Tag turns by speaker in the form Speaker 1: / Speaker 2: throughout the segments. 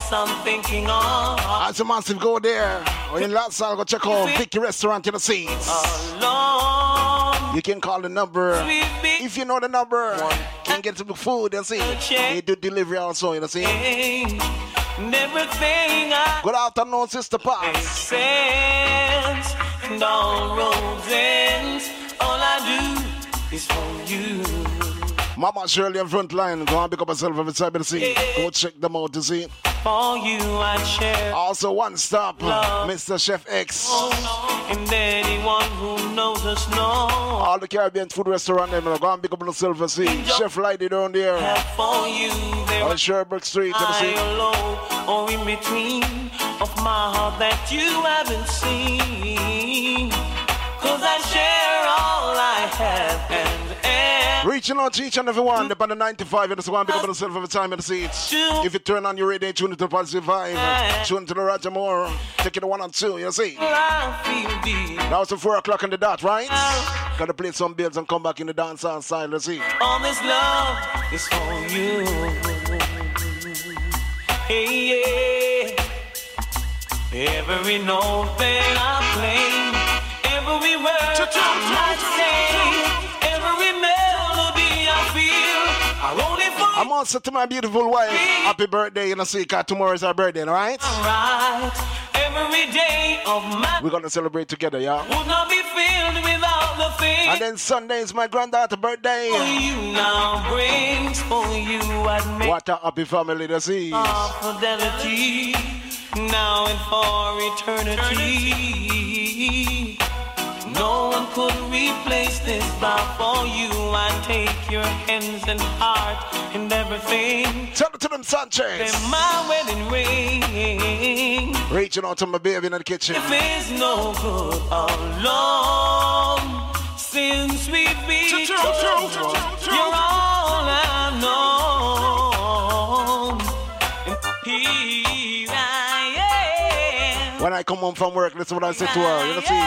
Speaker 1: thoughts I'm thinking of.
Speaker 2: As a massive go there, or in Las Vegas, go check out Vicky Restaurant in the seats.
Speaker 1: Alone.
Speaker 2: You can call the number. If you know the number, can get some food and see. They do delivery also, you know, see.
Speaker 1: And everything I
Speaker 2: Good afternoon, Sister Pop.
Speaker 1: sense, and all roads ends. All I do is for you.
Speaker 2: Mama Shirley on front line. Go and pick up herself every time you see. Go check them out to see.
Speaker 1: For you I share.
Speaker 2: Also one stop, Mr. Chef X.
Speaker 1: And anyone who knows us knows.
Speaker 2: All the Caribbean food restaurant them. Go and pick up yourself and see. Chef Lighty down there.
Speaker 1: For you there
Speaker 2: On Sherbrooke Street, you
Speaker 1: high
Speaker 2: see.
Speaker 1: or low, or in between of my heart that you haven't seen. 'Cause I share all I have and
Speaker 2: Reaching out to each and every one, upon the 95, you just want to pick up yourself every time in the seats. If you turn on your radio, tune into the Positive Vibe, tune into the Roger Moore, take it to 1 and 2, you see.
Speaker 1: I feel deep.
Speaker 2: Now it's 4 o'clock on the dot, right? Gotta play some bills and come back in the dance side, let's see.
Speaker 1: All this love is for you. Hey, yeah. Every note that I play, every word I say, every melody I feel, I wrote it for
Speaker 2: I'm also to my beautiful wife, happy birthday, you know, see, because tomorrow is our birthday, all right?
Speaker 1: right. Every day of my
Speaker 2: We're gonna celebrate together, yeah?
Speaker 1: would not be filled without the thing.
Speaker 2: And then Sunday is my granddaughter's birthday.
Speaker 1: For you now brings for you I'd make
Speaker 2: What a happy family this is.
Speaker 1: fidelity now and for eternity. No one could replace this love for you. I take your hands and heart and everything.
Speaker 2: Tell it to them, Sanchez.
Speaker 1: They're my wedding ring.
Speaker 2: Reaching out to my baby in the kitchen.
Speaker 1: If it's no good alone, since we've been told, you're all I know. And here I am.
Speaker 2: When I come home from work, listen what I say to her. You know, see,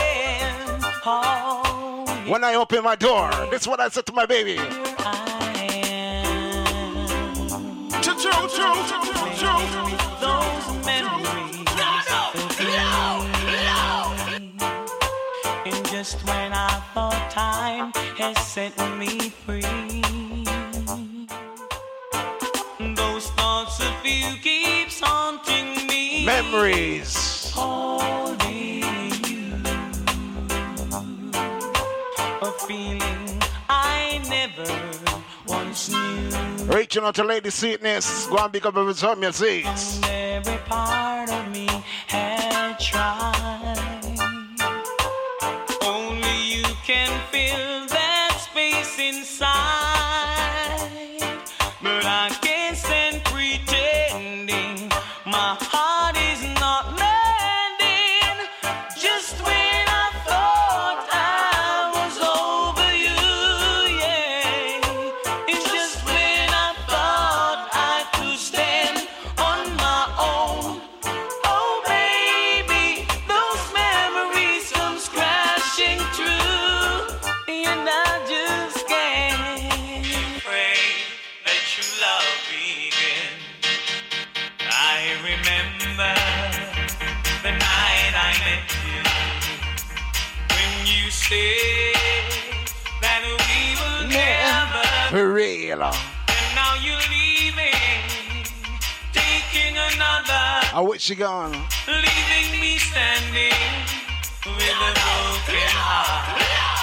Speaker 2: when I open my door, this is what I said to my baby.
Speaker 1: Those memories. And just when I thought time has set me free, those thoughts of you keeps haunting me.
Speaker 2: Memories.
Speaker 1: Holding you, a feeling I never once knew.
Speaker 2: Reaching out to Lady Sweetness. Go and pick up every time you see.
Speaker 1: Every part of me had tried. Only you can fill that space inside. But I can't stand pretending my heart is not mending. Just when I thought I was over you, yeah. It's just when I thought I could stand on my own. Oh baby, those memories come crashing through, and I just can't pray that you love me again. I remember the night I met you, when you said that we will never.
Speaker 2: For real.
Speaker 1: And now you're leaving, taking another,
Speaker 2: I wish you gone.
Speaker 1: leaving me standing with a broken heart.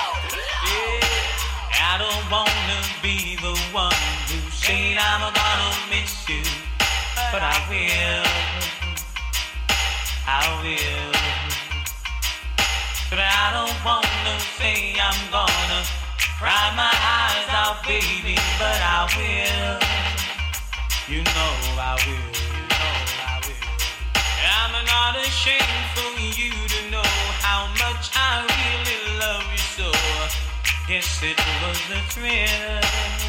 Speaker 1: Yeah, I don't wanna be the one who said I'm gonna miss you, but I will. But I don't wanna say I'm gonna cry my eyes out, baby, but I will. You know I will. I'm not ashamed for you to know how much I really love you so. Yes, it was a thrill.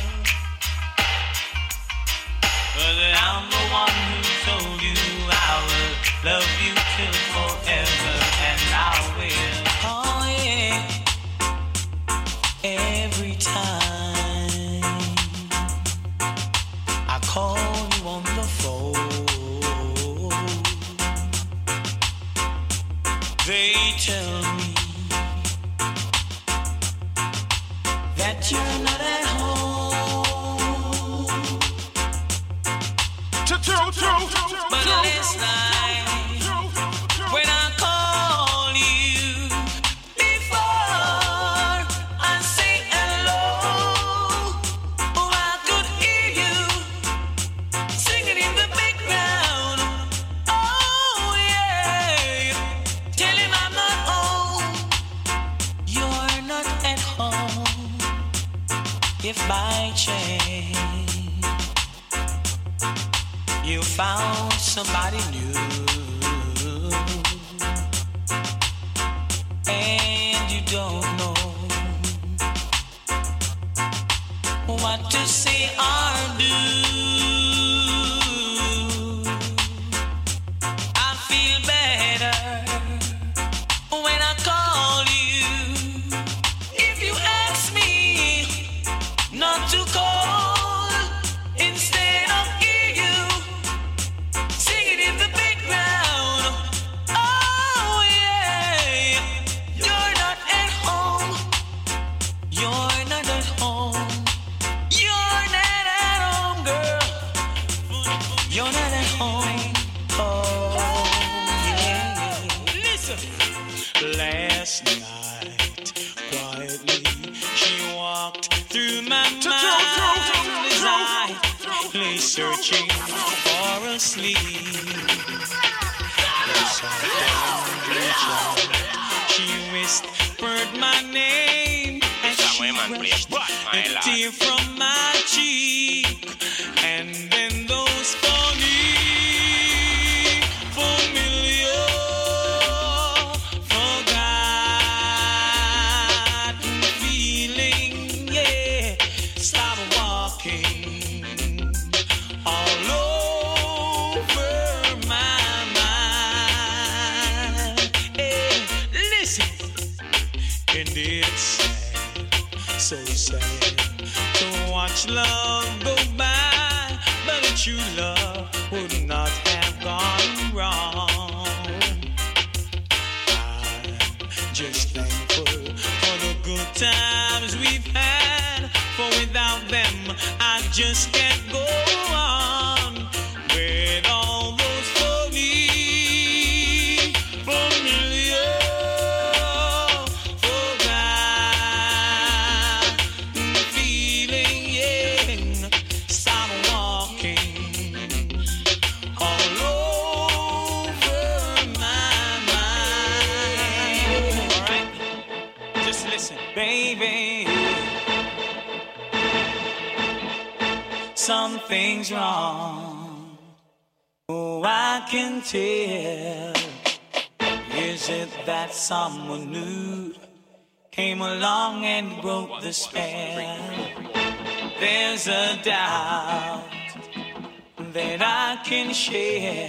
Speaker 1: But I'm the one who told you I will love you till forever, and I will. Oh yeah. Every time I call you on the phone, They tell me that you're not at home. But last night, when I called you, before I say hello, oh, I could hear you singing in the background. Oh yeah, tell him I'm not home. You're not at home. If by chance you found somebody new and you don't know what to say or do, I feel better when I call you. If you ask me not to call instead of hear you singing in the background, oh yeah, you're not at home. You're not at home. You're not at home, girl. You're not at home. Oh yeah. Listen. Last night, quietly, she walked through my mind as I lay searching for a sleep. Yes, I she whispered my name and she brushed a tear from my cheek. And then those funny, familiar, forgotten feeling, yeah, started walking all over my mind. Hey, listen, and it's sad, so sad to watch love go by, but a true love would not have gone wrong. I'm just thankful for the good times we've had, for without them I just can't go on with all those funny, familiar, forgotten feeling, yeah, start walking all over my mind. All right, just listen, baby. Something's wrong. Oh, I can tell. Is it that someone new came along and broke the spell? There's a doubt that I can share.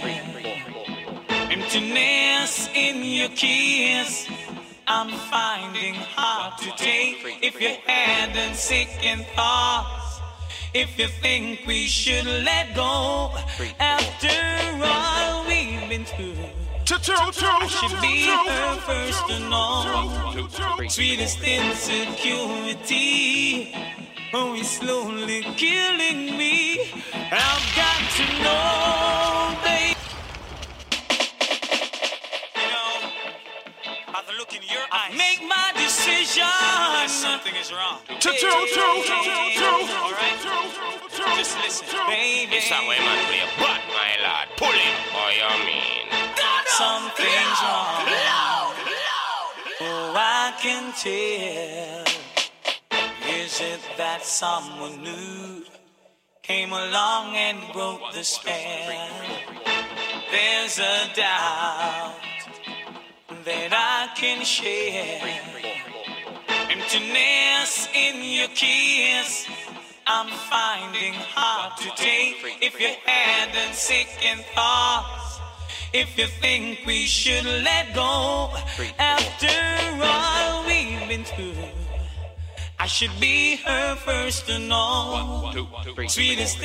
Speaker 1: Emptiness in your kiss I'm finding hard to take. If you hadn't second thoughts, if you think we should let go, after all we've been through, I should be her first to know. Sweetest insecurity, oh, it's slowly killing me. I've got to know, babe. You know, by the look in your eyes, make my decision. Something is wrong. All right, just listen, baby.
Speaker 3: This song where man play a butt, my lord. Pull him, or you mean?
Speaker 1: Something's wrong. Oh, I can tell. Is it that someone new came along and broke the spell? There's a doubt that I can share. Emptiness in your kiss I'm finding hard to take. If you hadn't second thoughts, if you think we should let go, after all we've been through, I should be her first to know.
Speaker 3: 1, 2, 3.
Speaker 1: Sweetest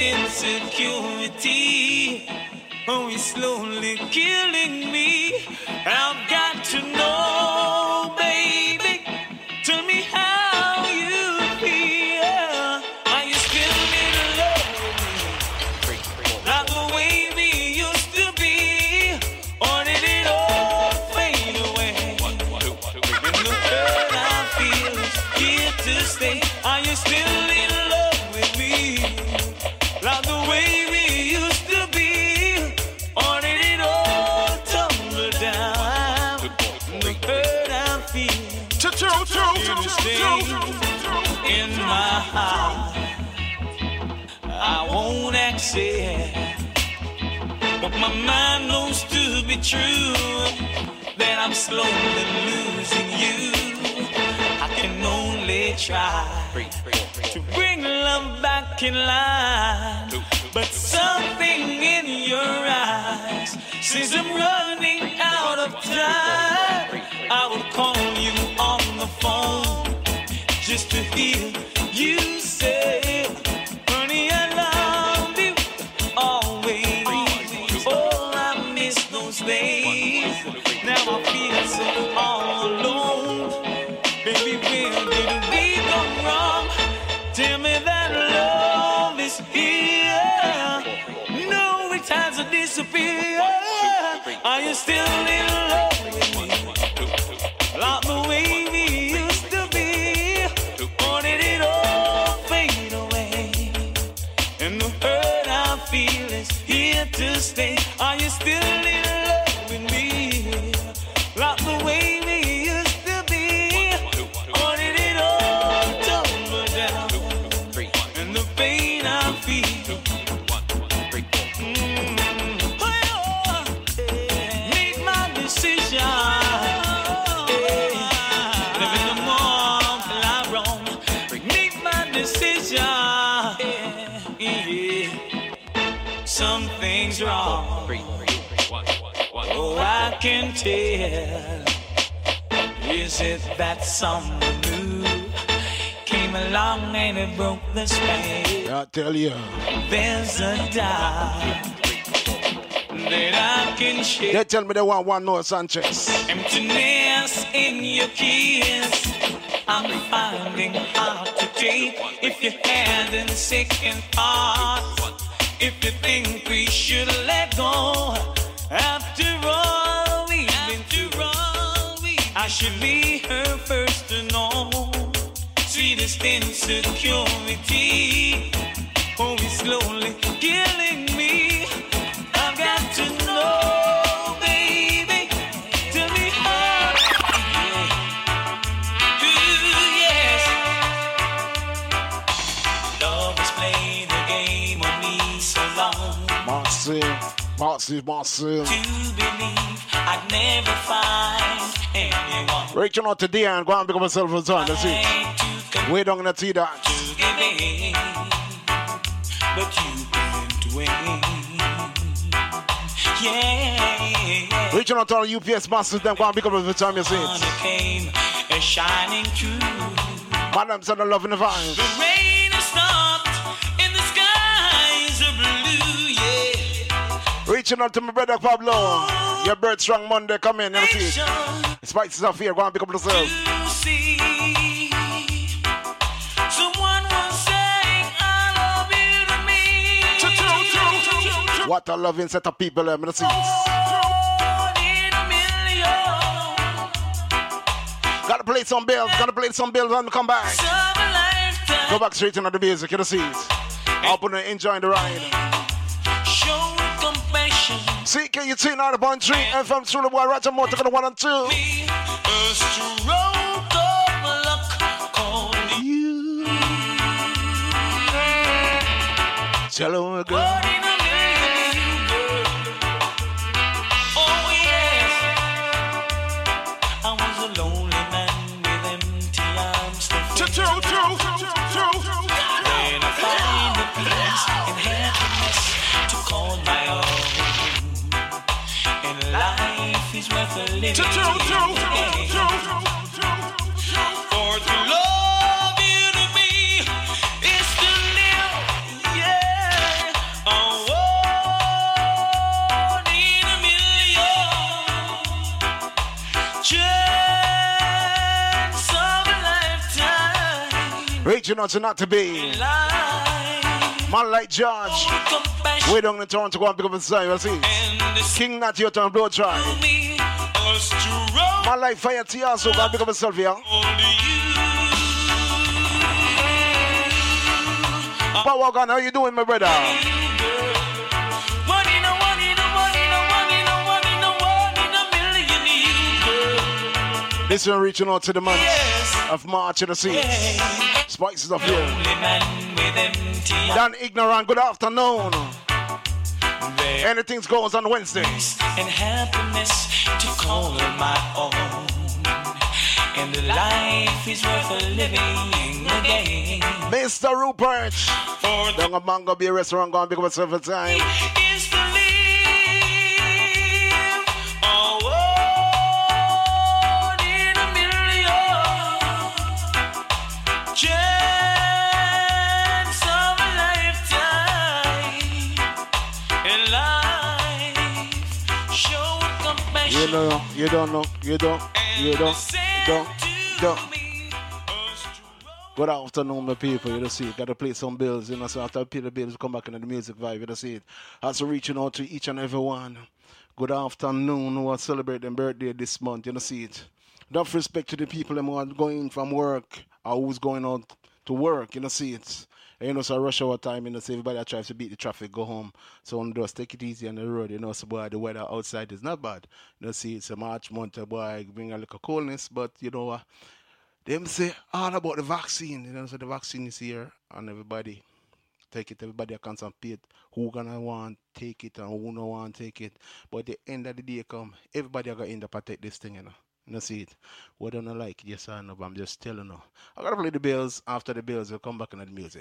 Speaker 1: insecurity, oh, it's slowly killing me. I've got to know, baby. Tell me how you feel. Are you still in love with me? Like the way we used to be, or did it all fade away? And the hurt I feel is here to stay. Are you still in love with me? Like the way we used to be, or did it all tumble down? And the hurt I feel here to stay in my heart. I won't accept, but my mind knows to be true that I'm slowly losing you. I can only try to bring love back in line, but something in your eyes says I'm running out of time. I will call you on the phone just to hear you say, honey, I love you always. Oh, I miss those days. Now I feel so all alone. Baby, where did we go wrong? Tell me that love is here. No, it has to disappear. Are you still in love with me? Like the way we used to be, or did it all fade away? And the hurt I feel is here to stay. Are you still in love with me? Like the way we used to be, or did it all tumble down? And the pain I feel. Make my decision. Live in the morning till I roam. Make my decision. Something's wrong. Oh, I can tell. Is it that someone new came along and it broke the spell?
Speaker 2: I tell you.
Speaker 1: There's a doubt that I can share.
Speaker 2: They tell me they want one Noah Sanchez.
Speaker 1: Emptiness in your kiss. I'm finding hard to take. If you had a second thought, if you think we should let go. After all we've been through, I should be her first to know. Sweetest insecurity, oh, it's slowly killing me. I've got to know, baby. Tell me how. Yes. Love has played the game on me so long.
Speaker 2: Massive.
Speaker 1: To believe I'd never find anyone.
Speaker 2: Reaching out to Dion, go and pick up myself for time. That's it. Way down in the tea that.
Speaker 1: But you didn't win. Yeah.
Speaker 2: Reaching out to all UPS masters, them go and pick up the time. You see it.
Speaker 1: Came a shining through.
Speaker 2: Madam said I love in the vibes.
Speaker 1: The rain has stopped and the skies are blue. Yeah.
Speaker 2: Reaching out to my brother Pablo. Your bird strong Monday, come in, you see it. Spices of fear, go and pick up yourself.
Speaker 1: Someone was saying I love you to me.
Speaker 2: What a loving set of people, I'm gonna see it. Gotta play some bills and come back. Go back straight into the music, you see it. Open and enjoy the ride.
Speaker 1: Show compassion.
Speaker 2: CKUT 90.3 FM through the boy Roger Moore, taking the 1 and 2.
Speaker 1: A stroke of luck calling you.
Speaker 2: Tell her girl.
Speaker 1: What in a million, girl? Oh yes, I was a lonely man with empty arms to fill. Then I find the peace and happiness to call my own. And life is worth a living. For to love you to me is to live, yeah. A one in a million.
Speaker 2: reaching out to not to be. Man like George. Way down in Toronto, go and pick up the sign, you see. King Natty out on Blow Try. Man like Fire T also, go and pick up himself here. Power Gun, how you doing, my brother? This one reaching out to the month of March in the sea. Spices of here. Dan Ignorant, good afternoon. Anything goes on Wednesdays.
Speaker 1: And happiness to call her my own. And life is worth living again.
Speaker 2: Mr. Rupert. Down a Mango Beer restaurant, going to pick up myself a time. You don't know. Good afternoon, my people. You see, gotta play some bills, so after I pay the bills, come back into the music vibe, you see it. Also reaching out to each and every one. Good afternoon, who are celebrating birthday this month, you see it. Enough respect to the people who are going from work or who's going out to work, you see it. So rush hour time, so everybody tries to beat the traffic, go home. So on those, take it easy on the road, so boy, the weather outside is not bad. See, it's a March month, boy, bring a little coolness, but you know what? Them say all about the vaccine, so the vaccine is here, and everybody take it, everybody can compete who gonna want take it and who no want take it. But the end of the day come, everybody gonna end up and take this thing, You see it? Whether I like it, yes or no, but I'm just telling you. I gotta play the bills. After the bills, we'll come back into the music.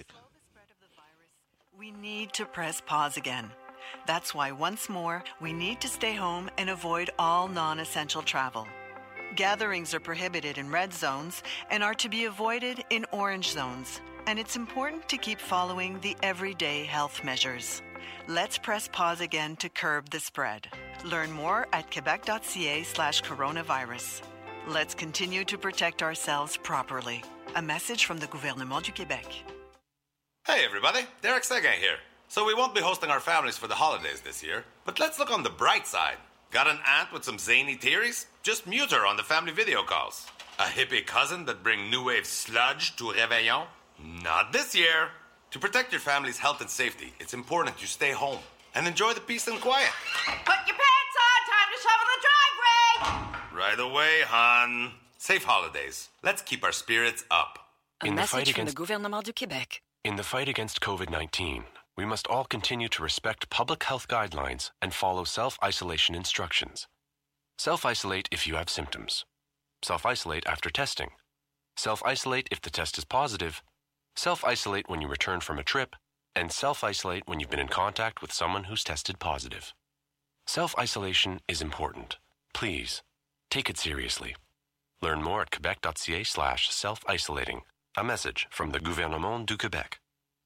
Speaker 4: We need to press pause again. That's why once more, we need to stay home and avoid all non-essential travel. Gatherings are prohibited in red zones and are to be avoided in orange zones. And it's important to keep following the everyday health measures. Let's press pause again to curb the spread. Learn more at quebec.ca/coronavirus. Let's continue to protect ourselves properly. A message from the Gouvernement du Québec.
Speaker 5: Hey everybody, Derek Seguin here. So we won't be hosting our families for the holidays this year, but let's look on the bright side. Got an aunt with some zany theories? Just mute her on the family video calls. A hippie cousin that bring new wave sludge to Réveillon? Not this year. To protect your family's health and safety, it's important you stay home and enjoy the peace and quiet.
Speaker 6: Put your pants on, time to shovel the driveway!
Speaker 5: Right away, hon. Safe holidays. Let's keep our spirits up.
Speaker 4: A message from the Gouvernement du Québec.
Speaker 7: In the fight against COVID-19, we must all continue to respect public health guidelines and follow self-isolation instructions. Self-isolate if you have symptoms. Self-isolate after testing. Self-isolate if the test is positive. Self-isolate when you return from a trip. And self-isolate when you've been in contact with someone who's tested positive. Self-isolation is important. Please, take it seriously. Learn more at quebec.ca/self-isolating. A message from the Gouvernement du Québec.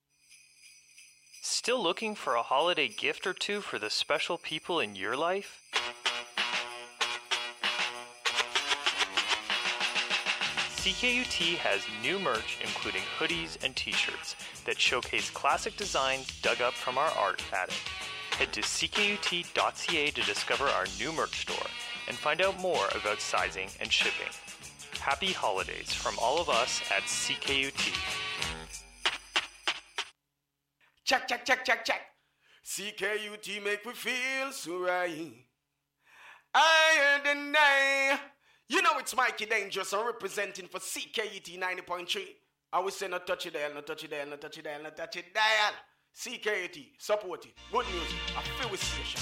Speaker 8: Still looking for a holiday gift or two for the special people in your life? CKUT has new merch including hoodies and t-shirts that showcase classic designs dug up from our art attic. Head to ckut.ca to discover our new merch store and find out more about sizing and shipping. Happy holidays from all of us at CKUT.
Speaker 9: Check. CKUT make me feel so right. I and I. You know it's Mikey Dangerous. I'm representing for CKUT 90.3. I will say no touch it dial, no touch it dial, no touch it dial, no touch it dial. CKUT, support it. Good music. I feel with station.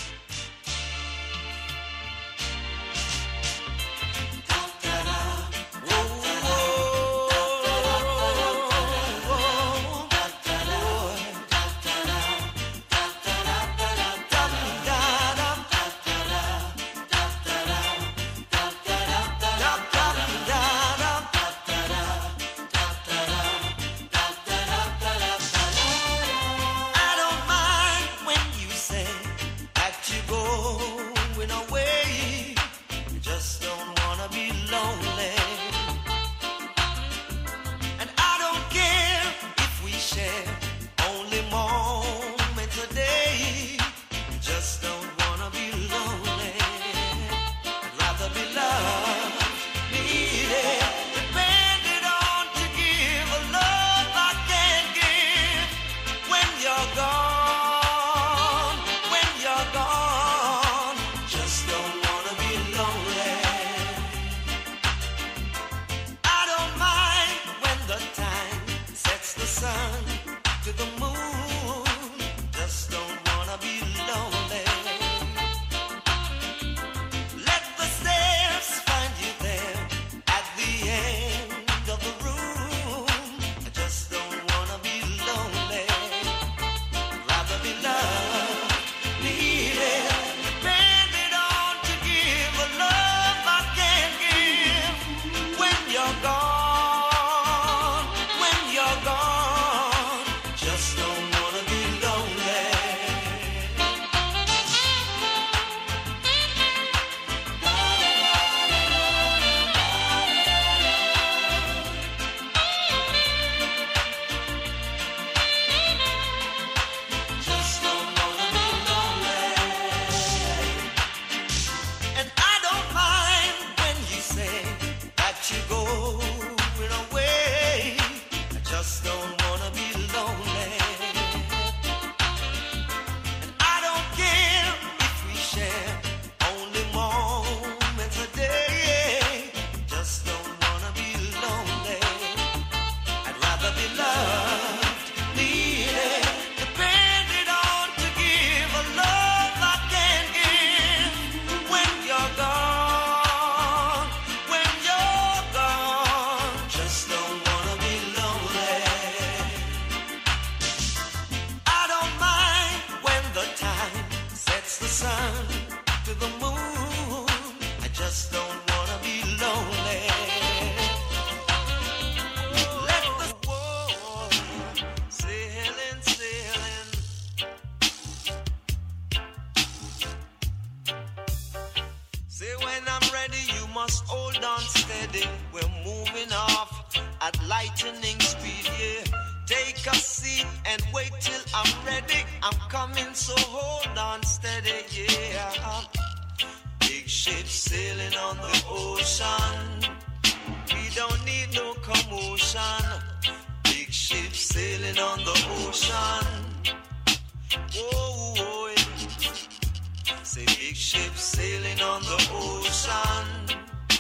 Speaker 1: Say when I'm ready, you must hold on steady. We're moving off at lightning speed, yeah. Take a seat and wait till I'm ready. I'm coming, so hold on steady, yeah. Big ship sailing on the ocean. We don't need no commotion. Big ship sailing on the ocean. Whoa, whoa, yeah. Say big ship sailing on the ocean.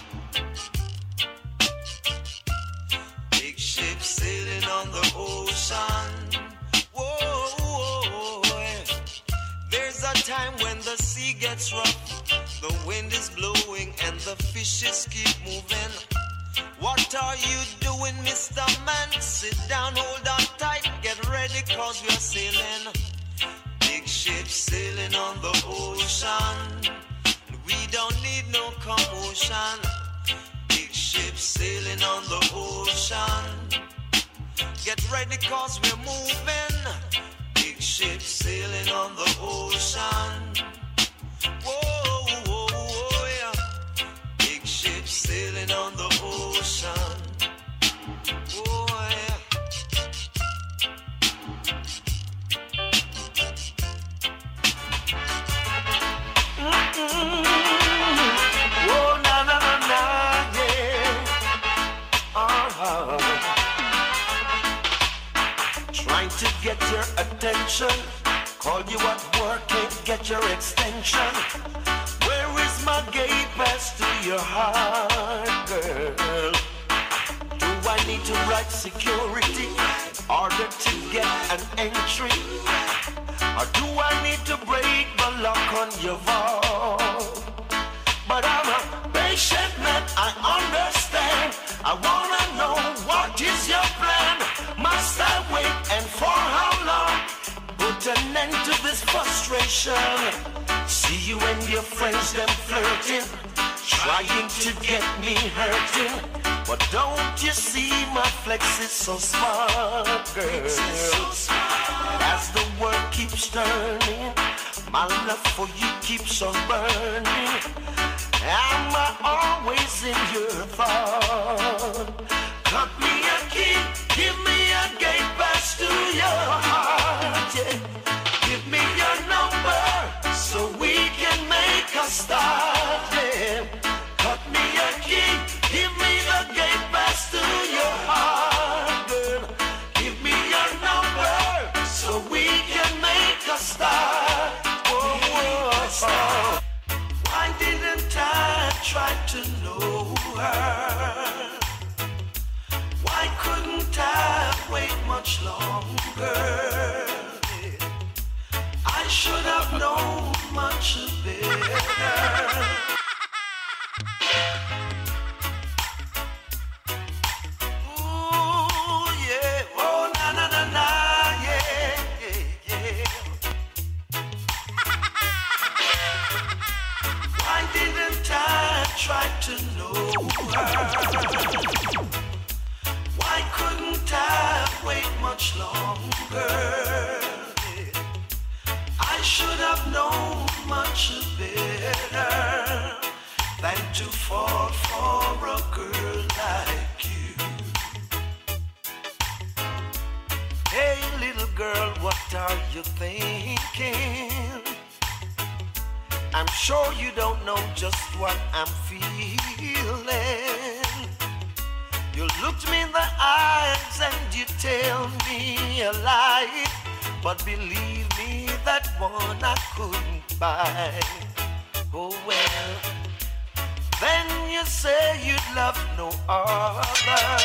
Speaker 1: Big ship sailing on the ocean. Whoa, whoa, yeah. There's a time when the sea gets rough, the wind is blowing and the fishes keep moving. What are you doing, Mr. Man? Sit down, hold on tight, get ready, cause we're sailing. Big ship sailing on the ocean. We don't need no commotion. Big ship sailing on the ocean. Get ready, cause we're moving. Big ship sailing on the ocean. Whoa, whoa, whoa, yeah. Big ship sailing on the ocean. Oh, yeah. Oh, na, na, na, na, yeah. Trying to get your attention. Call you at work, can't get your extension. Where is my gate pass to your heart, girl? Do I need to write security in order to get an entry? Or do I need to break the lock on your vault? But I'm a patient man, I understand. I wanna know what is your plan. Must I wait and for how long? Put an end to this frustration. See you and your friends them flirting, trying to get me hurting. But don't you see my flex is so smart, girl? As the world keeps turning, my love for you keeps on burning. Am I always in your thought? Cut me a key, give me a gate pass to your heart, yeah. Give me your number so we can make a start, yeah. Cut me a key, give me the gate pass to your heart, girl. Give me your number so we can make a start. Whoa, whoa, whoa. Why didn't I try to know her? Why couldn't I wait much longer? I should have known much better. Ooh, yeah. Oh, na, na, na, na, yeah, yeah, yeah. Why didn't I try to know her? Why couldn't I wait much longer? I should have known much better than to fall for a girl like you. Hey, little girl, what are you thinking? I'm sure you don't know just what I'm feeling. You looked me in the eyes and you tell me a lie. But believe me, that one I couldn't buy. Oh well, then you say you'd love no other.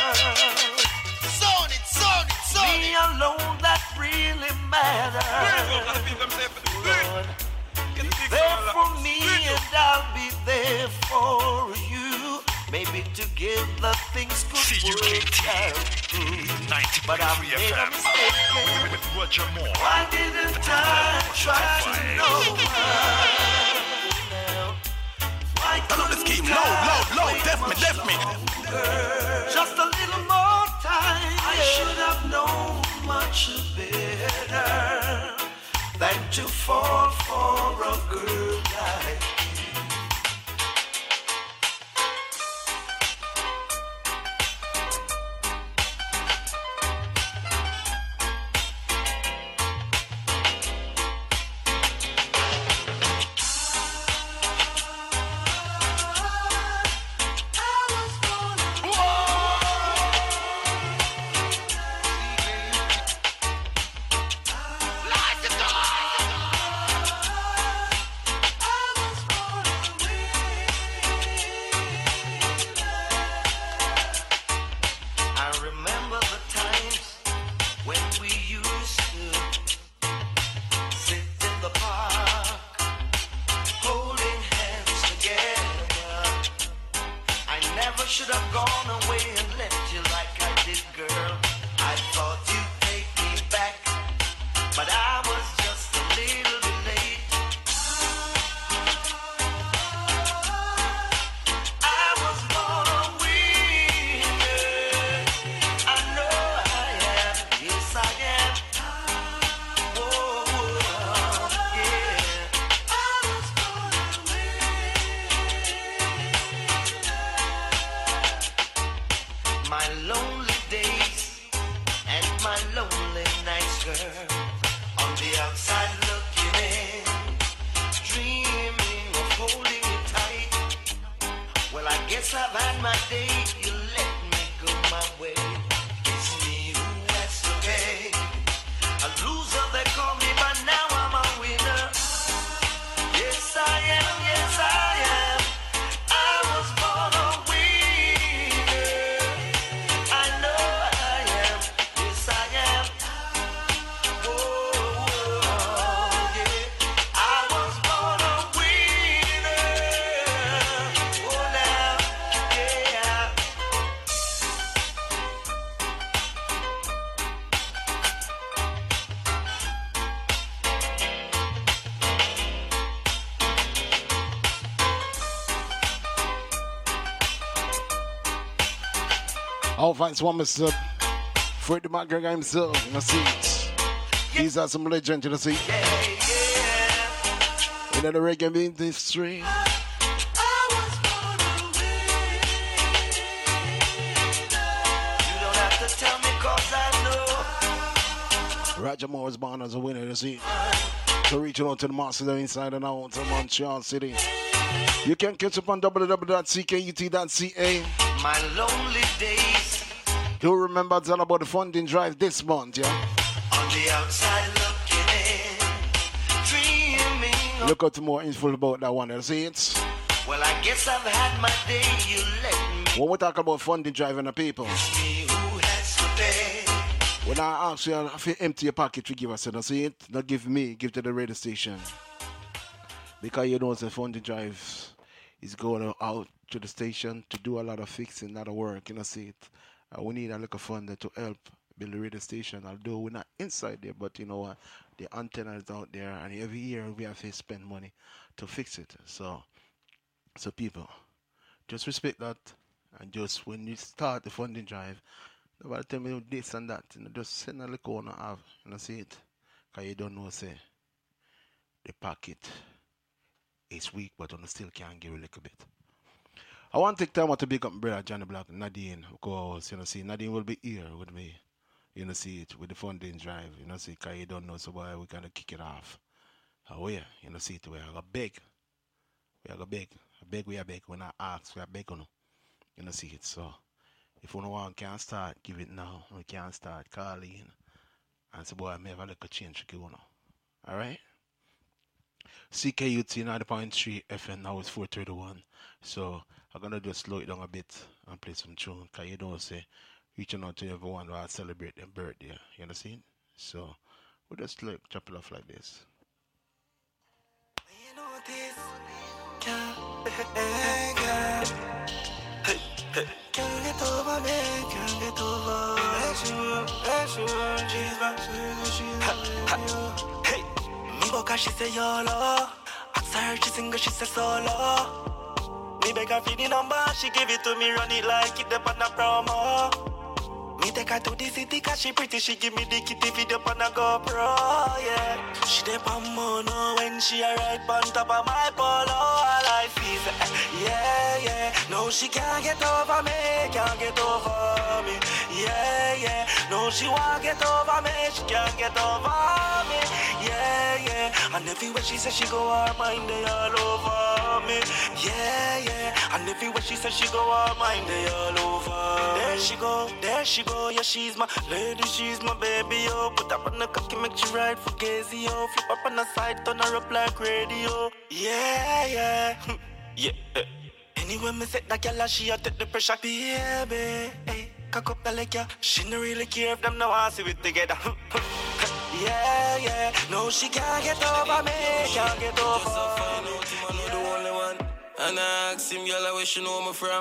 Speaker 1: Me alone, that really matters. Lord, be there for me and I'll be there for you. Maybe together things could work out. But I made a mistake.
Speaker 10: With Roger Moore.
Speaker 1: Why didn't I try to know her? Why couldn't
Speaker 10: low, def me.
Speaker 1: Just a little more time. I should have known much better than to fall for a girl like you. should have gone away and left you like I did, girl. I thought you'd take me back, but I was just a little bit late. I was born a winner. I know I am, yes I am. Whoa, yeah. I was born a winner. My lonely days and my lonely nights, girl. On the outside looking in, dreaming of holding you tight. Well, I guess I've had my day. You let me go my way. It's me who has to pay. A loser they call me, but now I'm a winner. Yes I am, yes I am. I was born a winner. I know I am, yes I am. Oh, yeah. I was born a winner. Oh, now, yeah.
Speaker 2: I'll find one Mr. Freddie McGregor himself, you know, see it. These are some legends, you know, see. In the reggae industry.
Speaker 1: You don't have to tell me 'cause I know.
Speaker 2: Roger Moore was born as a winner, you see. So reaching out to the masters inside and out of Montreal City. You can catch up on www.ckut.ca.
Speaker 1: My lonely days
Speaker 2: You'll remember it's all about the funding drive this month, yeah?
Speaker 1: on the outside looking in, dreaming of.
Speaker 2: Look out for more info about that one, you see it?
Speaker 1: Well, I guess I've had my day. You let me.
Speaker 2: When we talk about funding driving the people,
Speaker 1: It's me who has to pay.
Speaker 2: when I ask you if you empty your pocket, you give us, you see it? Not give me, give to the radio station. Because you know the funding drive is going out to the station to do a lot of fixing, a lot of work, you know, see it? We need a little fund to help build the radio station, although we're not inside there, but you know what? The antenna is out there, and every year we have to spend money to fix it. So people, just respect that, and just when you start the funding drive, nobody tell me this and that, you know, just send a little on have, you know, see it? Because you don't know, say, the pocket is weak, but you still can give a little bit. I want to take time out to big up my brother Johnny Black, Nadine, because, you know, see, Nadine will be here with me, you know, see it, with the funding drive, you know, see, because you don't know, so why we kind of kick it off. Oh, yeah, you know, see it, we are going to beg. We are going to beg. We are beg. When I ask, we are beg on you know, see it. So, if you want can start, give it now. We can start calling and say, boy, I may have a little change to go now. All right? CKUT 90.3 FM, now it's 4:31. So, I'm going to just slow it down a bit and play some tune. Because you don't say, reaching out to everyone who are celebrating their birthday. You understand? So, we'll just chop it off like this.
Speaker 1: You know this. Can't get over me, can't get over. Hey, me boka she say YOLO. Ask her she sing she say solo. Me beg her for the number, she give it to me, run it like it up on a promo. Me take her to the city cause she pretty, she give me the kitty video on a GoPro, yeah. She dey on mono when she ride on top of my polo. All I feel, yeah, yeah. No, she can't get over me, can't get over me, yeah, yeah. No, she won't get over me, she can't get over me, yeah, yeah. And everywhere she says she go, her mind they all over me, yeah, yeah. And everywhere she says she go, her mind they all over. There she go, yeah, she's my lady, she's my baby, yo. Put up on the cocky, make she ride for Gazy, yo. Flip up on the side, turn her up like radio, yeah, yeah, yeah. Anyway, me set that girl, she a take the pressure, baby, hey. Cock up the leg, yeah. She don't really care if them no want to see it together. Yeah, yeah. No, she can't get over me, can't get over me.
Speaker 11: I'm the only one. And I ask him, girl, where she know me from.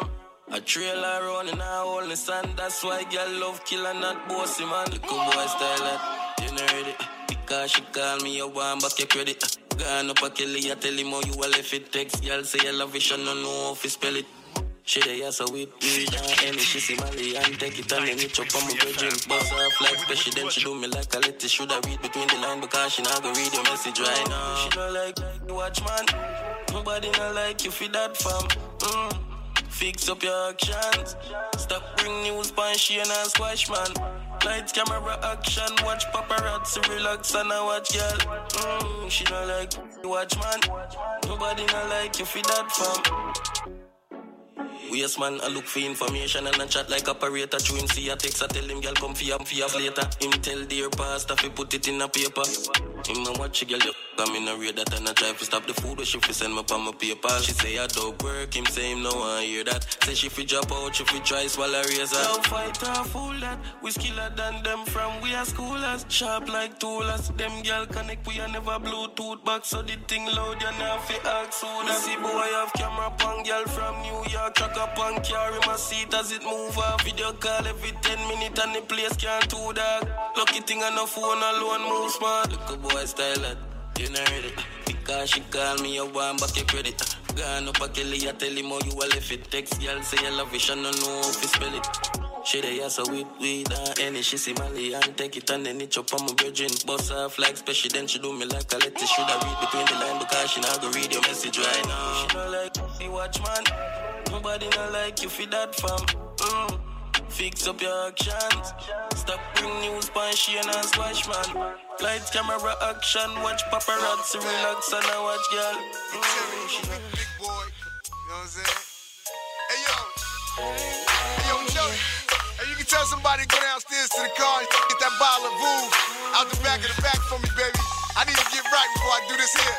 Speaker 11: A trailer running a hole in the sand. That's why girl love kill and not bossy man. Little boy style that, you know ready. Because she call me a one back your credit. Gone up a Kelly, I tell him how you a left it text. Girl say you love it, she don't know how to spell it. She dey so with me and she see Mali and take it and then it chop on my virgin. Buzz off like special, then she do me like a letter. Shoulda read between the line because she not go read your message right now. She don't like you watch man. Nobody not like you for that fam. Fix up your actions. Stop bring news pan she and squash man. Lights, camera, action. Watch paparazzi, relax and I watch girl. She don't like you watch man. Nobody not like you for that fam. We yes man, I look for information and I chat like operator. True him see a text, I tell him girl come for you later. Him tell dear pastor fi put it in a paper. Him a watch a girl you come in a read that and I try to stop the food where she fi send me on my paper. She say I don't work, him say him no one hear that. Say she fi drop out, she fi try swallow razor. Don't fight or fool that, we skiller than them from we are schoolers. Sharp like toolers, them girl connect we a never Bluetooth back. So the thing loud you now fi ask who that. See boy have camera pan girl from New York. Track up and carry my seat as it move off. Video call every 10 minutes and the place can't do that. Lucky thing on the phone alone move smart. Look a boy style that, you know ready. Because she call me a one back your credit. Gone up a Kelly, I tell him how you a left it text. Girl say you love it, she don't know how to spell it. She dey so with weed and any she see Mali and take it and then it chop on my virgin. Bust off like special, then she do me like a letter. Shoulda read between the line because she not go read your message right now. She don't like you watch man. Nobody not like you for that fam. Fix up your actions. Stop bring news pan she and squash man. Lights, camera, action. Watch paparazzi, relax and I watch girl.
Speaker 12: Big boy, you know what I'm saying? Hey yo, Joey. Hey, you can tell somebody to go downstairs to the car and get that bottle of Vouv out the back for me, baby. I need to get right before I do this here.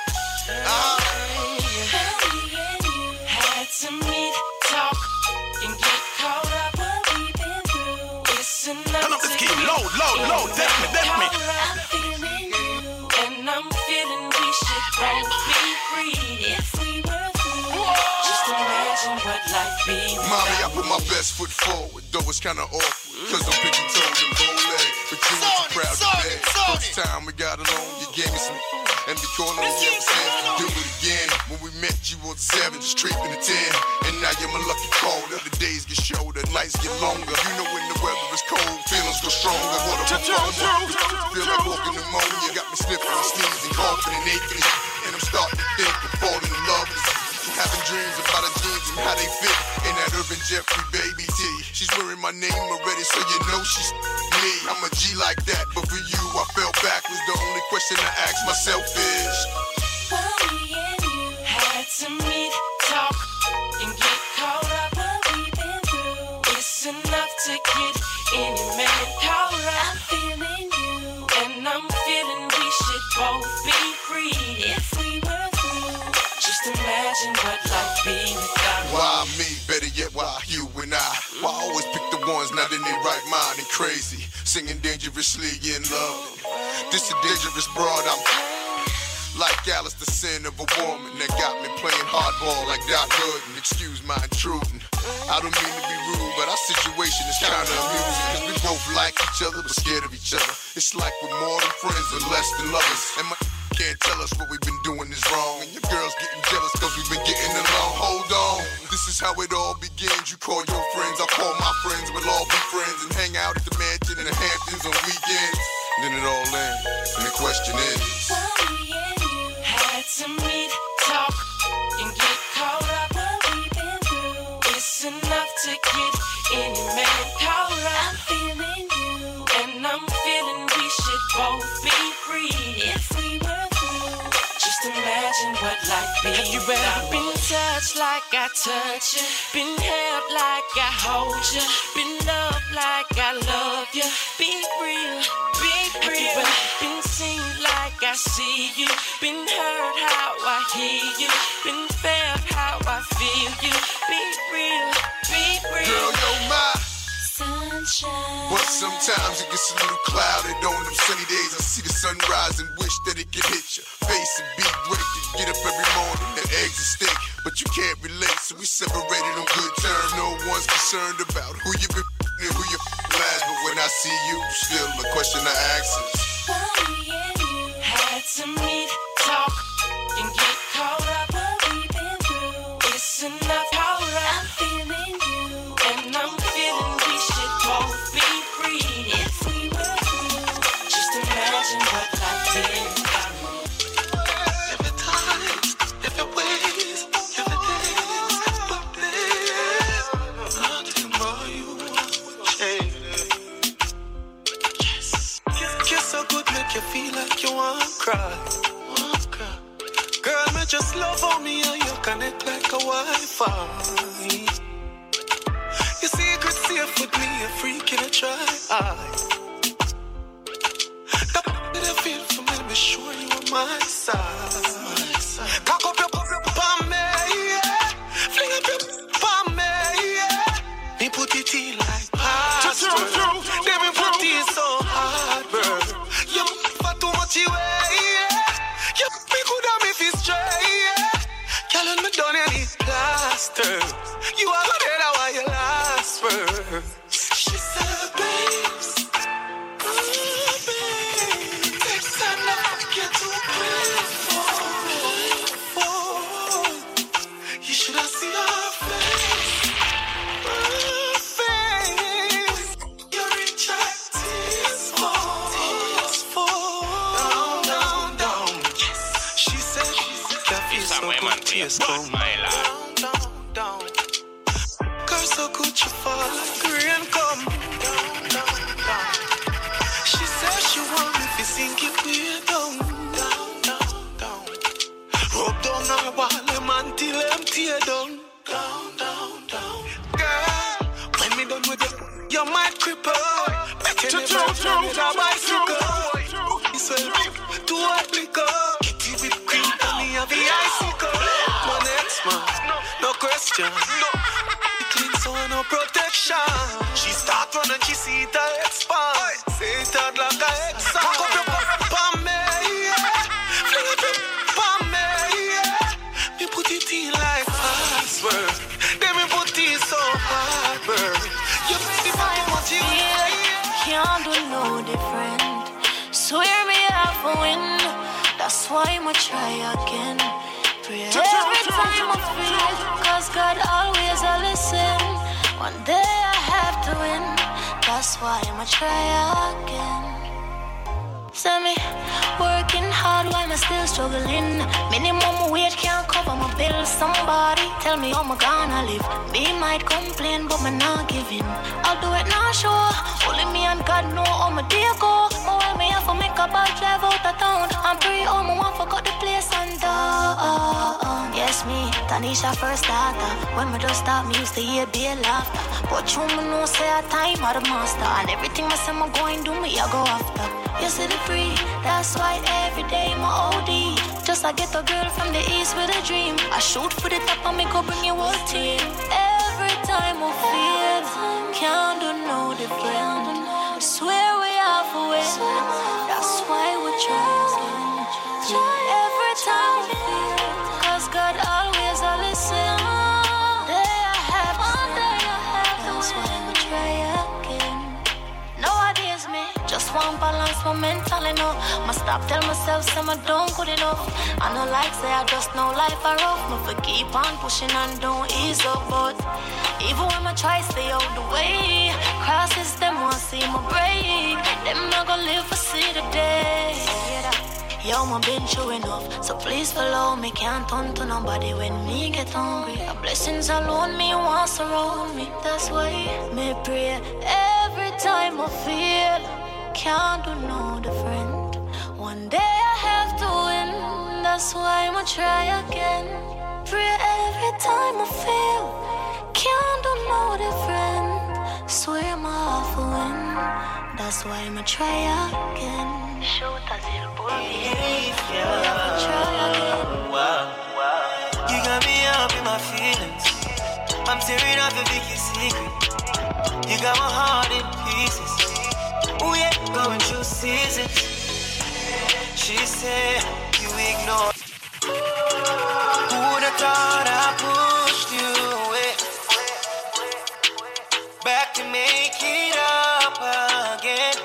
Speaker 1: Had to meet, talk, and get caught up what we've been through. It's enough.
Speaker 10: Turn up this key, low, definitely.
Speaker 1: I'm feeling you, and I'm feeling we should both be free if we were through. Just imagine what life be without.
Speaker 12: Mommy, I put my best foot forward, though it's kinda awkward. Cause I'm pigeon-toed and bow-legged, but you ain't too proud to beg. First time we got along, you gave me some. And because no one ever said to do it again. When we met, you was 7, just tripping to 10. And now you're my lucky caller. The days get shorter, nights get longer. You know when the weather is cold, feelings go stronger. What a feel like walking pneumonia. Got me sniffing and sneezing, coughing and aching. And I'm starting to think of falling in love. Having dreams about our jeans and how they fit. In that Urban Jeffrey baby tee. She's wearing my name already, so you know she's me. I'm a G like that, but for you, I fell backwards. The only question I ask myself is,
Speaker 1: Well, me and you had to meet, talk, and get caught up what we've been through. It's enough to get any man caught up. I'm feeling you, and I'm feeling we should both be free if we were through. Just imagine what life be without.
Speaker 12: why me? Better yet, why you and I? Why always pick the ones not in their right mind and crazy? Singing dangerously in love. This a dangerous broad, I'm like Alice, the sin of a woman that got me playing hardball like Doc Gooden. Excuse my intruding. I don't mean to be rude, but our situation is kind of amusing. Cause we both like each other, but scared of each other. It's like we're more than friends and less than lovers. And my can't tell us what we've been doing is wrong. And your girl's getting jealous cause we've been getting along. Hold on, this is how it all begins. You call your friends, I call my friends. We'll all be friends and hang out at the mansion in the Hamptons on weekends. Then it all ends, and the question is,
Speaker 1: Well, me and you had to meet, talk, and get caught up what we've been through. It's enough to get any man caught up. I'm feeling you, and I'm feeling we should both be free if we were through. Just imagine what life be. Have you ever been touched like I touch you? Been held like I hold you? Been loved like I love you? Be real, be real. Have you ever been seen like I see you? Been heard how I hear you? Been felt how I feel you? Be real, be real.
Speaker 12: girl, you're my
Speaker 1: sunshine.
Speaker 12: but sometimes it gets a little clouded on them sunny days. I see the sunrise and wish that it could hit your face and be great to get up every morning. The eggs and steak, but you can't relate, so we separated on good terms. No one's concerned about who you been and who you last, but when I see you, still the question I ask is
Speaker 13: why me and you had to meet, talk, and get caught up. What we've been through, it's enough. Hold up, I'm feeling you, and I'm feeling we should both be free. If we were through, just imagine what life did.
Speaker 14: You feel like you want to cry. Girl, me just love on me and you connect like a Wi-Fi. Your secret safe with me, a freak in a try. That I feel for me, be sure you on my side. Cock up your palm, yeah. Fling up your palm, yeah. Me put it in like pasta. Then me put it so hard, bro. Too much away, yeah. You me could have me feel straight, yeah. Girl, when me done you need plaster. You are dead, why you last for? She said, babes, oh, babe, next time I get to pray for. You should have seen her face. Her face. You reject tears for. Tears come down. Girl, so good you fall like rain come down. She said she want me to sink it way down. Rub down her wall until them tear down. Girl, when me done with you, you might cripple. Make you never run with a bicycle. This will too hard liquor. Kitty with cream for me a the icicle. No question. Clean so no protection. She start running, she see it expand. Say it out like a exam. Cock up your palm, yeah. Fling up your palm, yeah. Me put it in like password. Then me put it so hard, bird. You ready for what you
Speaker 13: can't do no different. Swear me off a win. That's why I'ma try again. Every time I feel, cause God always a listen. One day I have to win. That's why I'ma try again. Send me working hard while I'm still struggling. Minimum wage can't cover my bills. Somebody tell me how I'm gonna live. Me might complain, but me not giving. I'll do it now, sure. Only me and God know how my day go. My way me have to make a bad drive out of town. I'm pretty home, I want to cut the place and down. Yes, me, Tanisha first starter. When me just start, me used to hear be a laughter. But you me know say a time of the master. And everything I say I'm going to do me, I go after. You see the free, that's why every day my OD. Just I get a girl from the east with a dream. I shoot for the top and me go bring your whole team. Every time I feel, can't do no different. Swear we have to win, that's why we try. Every time I feel, cause God always a listen. Day I have to that's why we try again. Nowadays me just want balance my mental enough. Must stop tell myself some I don't good enough. I know like say I just know life are rough. Me for keep on pushing and don't ease up. But even when I try stay out the way, crosses them won't see my break. Them not gonna live for see the day. Yo, my been true enough, so please follow me. Can't turn to nobody when me get hungry. The blessings alone me want surround me. That's why me pray every time I feel. Can't do no different. One day I have to win. That's why I'ma try again. Pray every time I feel. Can't do no different. Swear my heart will win. That's why I'ma try again. Shoot as you
Speaker 15: You got me up in my feelings. I'm tearing up the biggest secret. You got my heart in pieces. We ain't going through seasons. She said you ignore. Who woulda thought I pushed you away, back to make it up again.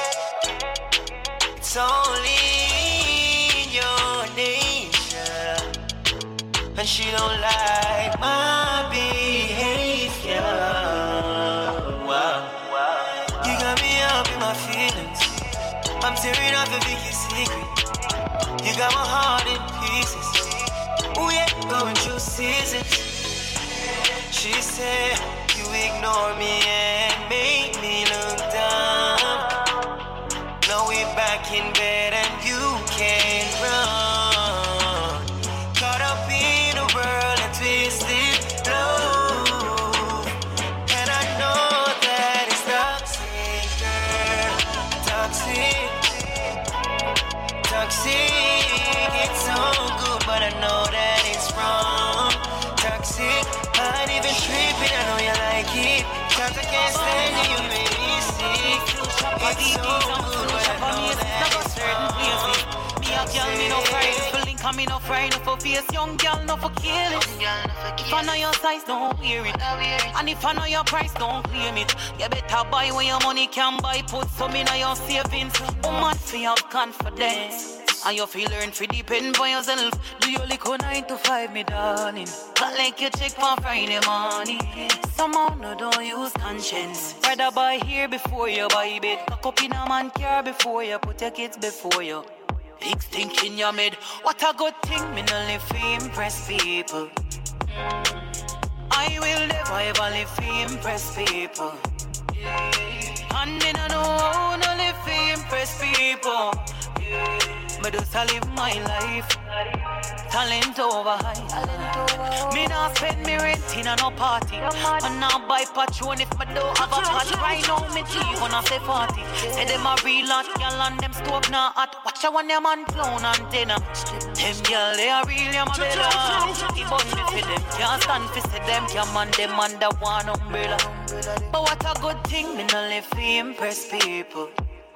Speaker 15: It's only in your nature, and she don't like my behavior. Wow. You got me up in my feelings. I'm tearing off your biggest secret. You got my heart in pieces. Ooh yeah, going through seasons. She said you ignore me and make me look dumb. Now we back in bed and you can't run. Caught up in a world and twisted love, and I know that it's toxic, girl. Toxic, it's so good, but I know that it's wrong. Toxic, I ain't even tripping, I know you like it. Cause I can't stand it, you make me sick. It's so good, but I know that it's wrong.
Speaker 1: Me a girl, me no fright for link, and me no fright for face. Young girl, no for kill it. If I know your size, don't wear it. And if I know your price, don't claim it. You better buy when your money can buy. Put some in your savings. Woman, feel have confidence. And you feel learn to depend on yourself. Do your liquor 9 to 5, me darling. But like you check for Friday morning. Somehow no don't use conscience. Rather buy here before you buy bed. Cock up in a man car before you put your kids before you. Big stink in your mid. What a good thing, me no live to impress people. I will never ever live to impress people. And me no know how no live to impress people. But just I live my life. Talent over high. Me not spend me rent in a no party. And now buy Patron if me don't have a party. Right now me tea gonna say 40. Say them a real hot girl and them stove now hot. Watch out when them man clown antenna. Them girl they a real yam bella. He bun me for them. Can't stand for say them can man them under one umbrella. But what a good thing me no live to impress people.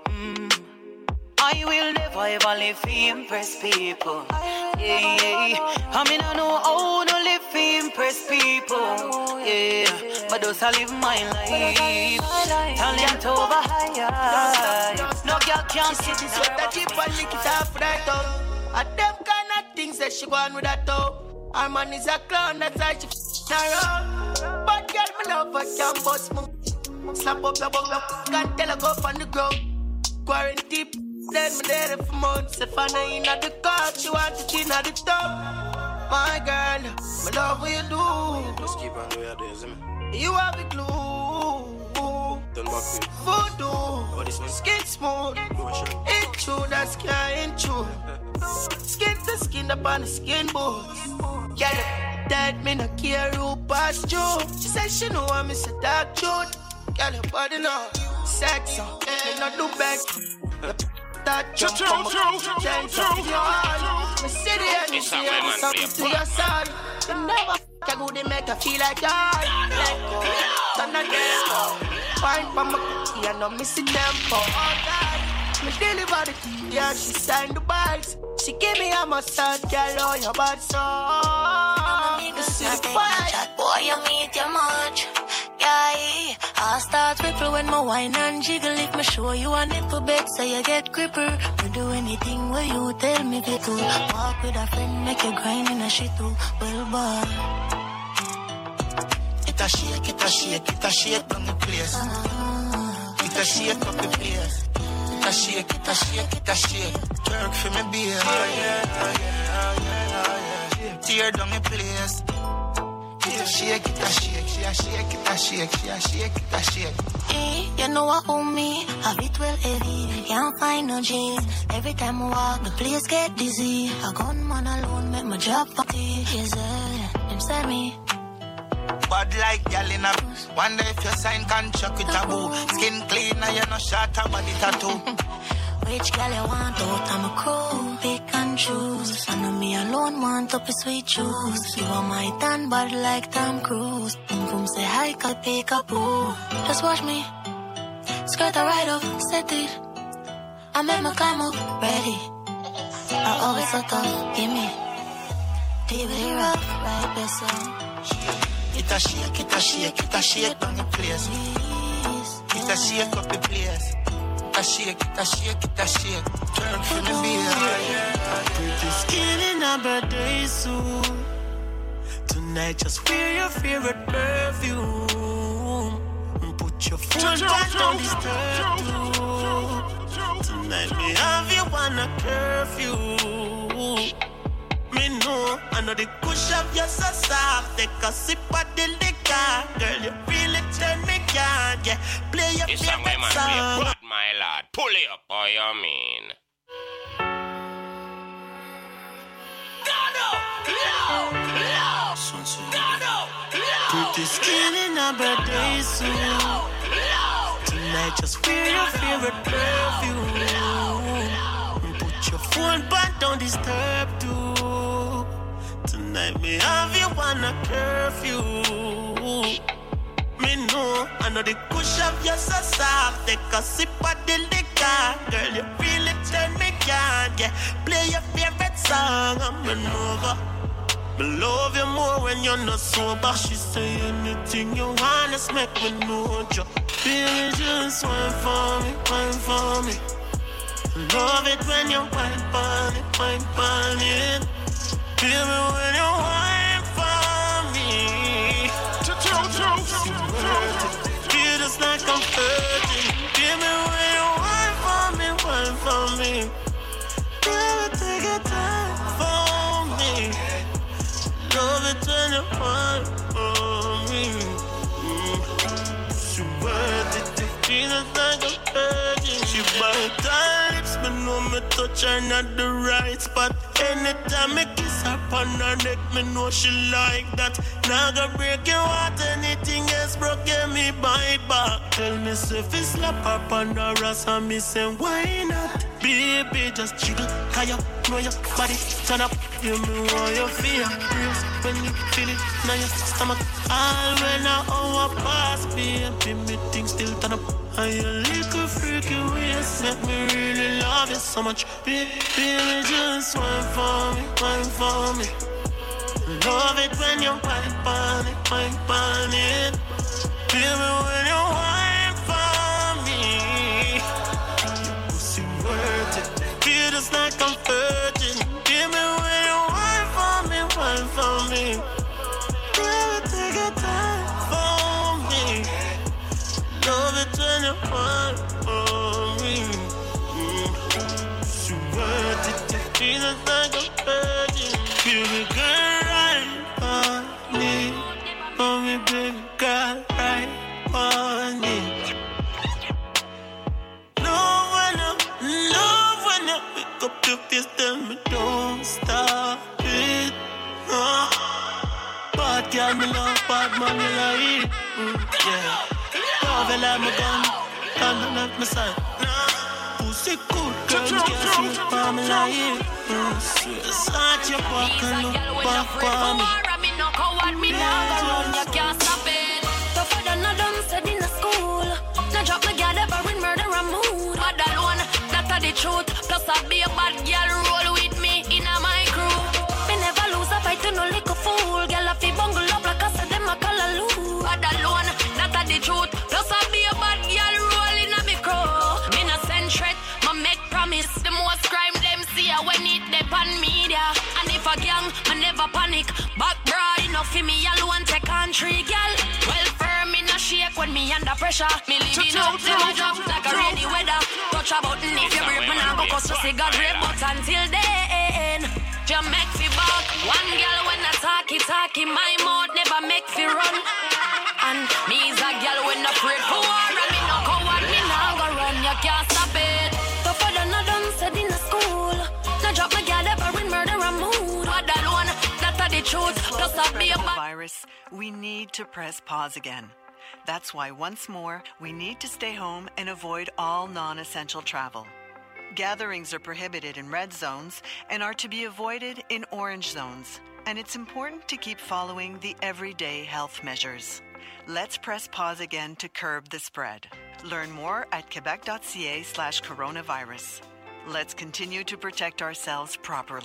Speaker 1: I will never ever live to impress people. Yeah. I mean I know how to live to impress people. Yeah. But those I live my life. Talent over high. No girl can't sit this way.
Speaker 15: That keep on lick it off right up. And them kind of things that she go on with that though. Our man is a clown, that's why she around. But girl me love her can't bust me. Slap up your bum, can't tell her go on the ground. Quarantine. Then me there for months. If I know in the car, she want it in the top. My girl, me love what you do.
Speaker 9: Just keep on the way I do, isn't it?
Speaker 15: You have the glue.
Speaker 9: Don't back with
Speaker 15: voodoo. Skin smooth. Ain't true, that's sky ain't true. Skin to skin up on the skin bones. Yeah, that me no care who pass through. She said she know I'm a dark truth. Girl, your body now, sex on. Me not do back. That jump from a dance up in your heart. Me see the energy and something to your son. You never f*** a good, they make her feel like God. Let go, turn again. Fine for my c***y and I'm missing them for all that. Me deliver the yeah, she signed the bags. She gave me a massage, girl, on your bad song. You see the fight.
Speaker 13: Boy, you meet your much. Yeah, I start ripple when my wine and jiggle. If me show you a nipple bed, so you get gripper. Me do anything where you tell me to. Walk with a friend, make you grind in a shit too. Well, boy.
Speaker 14: It a shake down the place. It a shake up the place. It a shake. Work for me, beer. Tear down the place. Shake it, a shake.
Speaker 13: Hey, you know what own me? Have it well heavy, can't find no G's. Every time I walk, the place get dizzy. A gunman alone make my job fucky. Yes, them say me.
Speaker 14: Bad like gal in a wonder if you sign contract with a boo. Skin clean and you no shot a body tattoo.
Speaker 13: Which girl you want out? I'm a crew, pick and choose. I know me alone want up a sweet juice. You are my tan bad like Tom Cruise. Come say hi, can pick a boo. Just watch me, skirt a ride up, set it. I make my climb up, ready. I always so tough, give me. Baby, they rough right there, so
Speaker 14: it a shake, it a shake, it a shake down the place. It a shake up the place. It a shake, it a shake, it a shake. Turn for me, baby. Pretty skin in a birthday suit. Tonight, just wear your favorite perfume. Put your phone back, don't disturb you. Tonight, me have you on a curfew. Me know, I know the push of your so soft. Take a sip of the liquor. Girl, you really turn me on. Yeah, play your favorite song.
Speaker 3: What, my lad? Pull it up, or you mean?
Speaker 14: Pretty skin in a birthday suit. Tonight, just wear your favorite perfume. Put your phone back, don't disturb too. Tonight, me have you on a curfew. Me know, I know the push of your so soft. Take a sip of the liquor. Girl, you really turn me on. Yeah, play your favorite song. I'm an over. I love you more when you're not sober. She say anything you want, let's make me know you. Baby, just wine for me, wine for me. Love it when you wine for it, wine for it. Baby, when you wine for me. Feel just like I'm hurting. Baby, when you wine for me. Baby, take your time for me. Love it when you want for me. She worth it, Jesus like a virgin. She bite her lips, but know me touch her not the right spot. Anytime I kiss her on her neck, me know she like that. Now go break your heart, anything else broke, get me bite back. Tell me if it's slap her on her ass, and me say why not? Baby, just jiggle, how you know your body turn up. You me want your feel real when you feel it now your stomach. All when I hour pass, baby, me things still turn up. And your little freaky ways make me really love you so much. Baby, just wine for me, wine for me. Love it when you wine on it, wine on it. Baby, when you wine for me, your pussy worth it. Feel just like I'm virgin. Give me when you wine for me, wine for me. Baby, take your time for me. Love it when you wine for me. She worth it. Feel just like I'm virgin. Baby girl, right on me. For me, baby girl, right on me. Love when you pick up your face, tell me don't stop it. Bad girl, me love, bad man, you like it. Yeah. Love you like my gun, can't love my side. Pussy good, girl, me can't see it, but me like it. Start your back and look back for me.
Speaker 13: Me no coward, me nah go run, you can't stop it. Tougher than a done said in a school. Now drop my girl ever in murder and mood. Bad alone, that's the truth. Plus I be a bad girl, roll with me in a my crew. Me never lose a fight to no little fool. Girl I feel bungle up like I said them a call a loo. Bad alone, that's the truth. Plus I be a bad girl, roll in a me crew. Me no send threat, ma make promise. The most crime them see when it dep on media. And if a gang, I never panic. Back broad enough for me alone take country, girl. Well firm in a shake when me under pressure. Me living up to my job like a rainy weather. Touch a button if you break me now go cause to see God rape. But until then, just make fi back. One girl when I talky, my mouth never make fi run. And me is a girl when afraid for war. And me no coward, me nah go run. You can't stop it. Tougher than a done said in a school. Now drop my girl ever in murder and mood. But alone, that's the truth. Plus I be a
Speaker 4: virus, we need to press pause again. That's why once more, we need to stay home and avoid all non-essential travel. Gatherings are prohibited in red zones and are to be avoided in orange zones. And it's important to keep following the everyday health measures. Let's press pause again to curb the spread. Learn more at quebec.ca/coronavirus. Let's continue to protect ourselves properly.